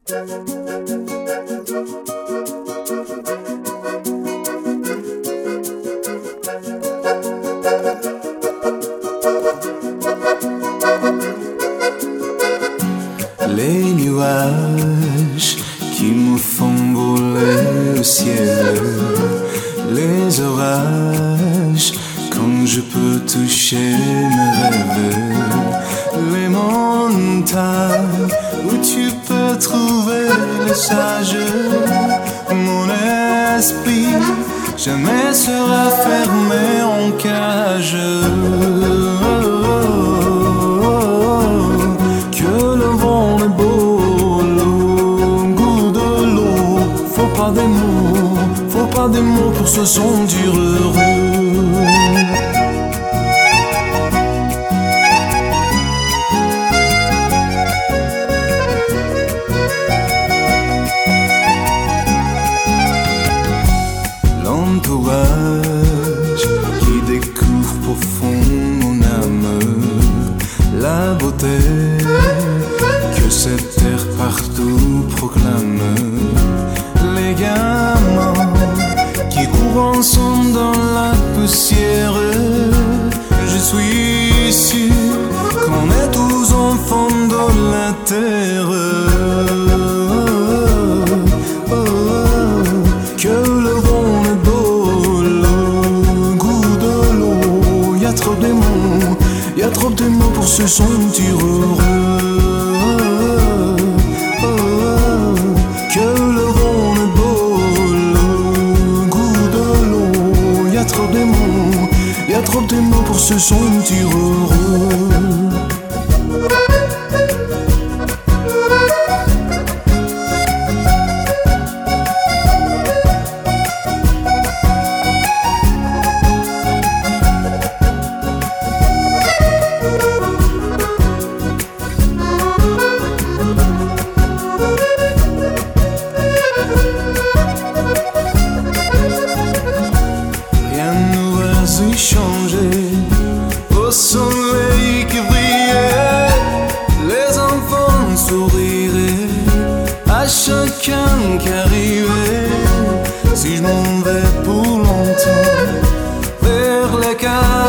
Les nuages qui me font voler au ciel, les orages quand je peux toucher mes rêves, les montagnes où tu peux trouver les sages. Mon esprit jamais sera fermé en cage. Que le vent est beau, le goût de l'eau. Faut pas des mots pour se sentir heureux. L'entourage qui découvre profond mon âme, la beauté que cette terre partout proclame, les gamins qui courent ensemble dans la poussière. Je suis sûr qu'on est tous enfants de la terre. Que le vent est beau, le goût de l'eau. Y a trop de mots pour se sentir heureux. Que le vent est beau, le goût de l'eau. Y a trop de mots pour se sentir heureux. Changer au soleil qui brillait, les enfants souriraient à chacun qui arrivait. Si je m'en vais pour longtemps vers les cas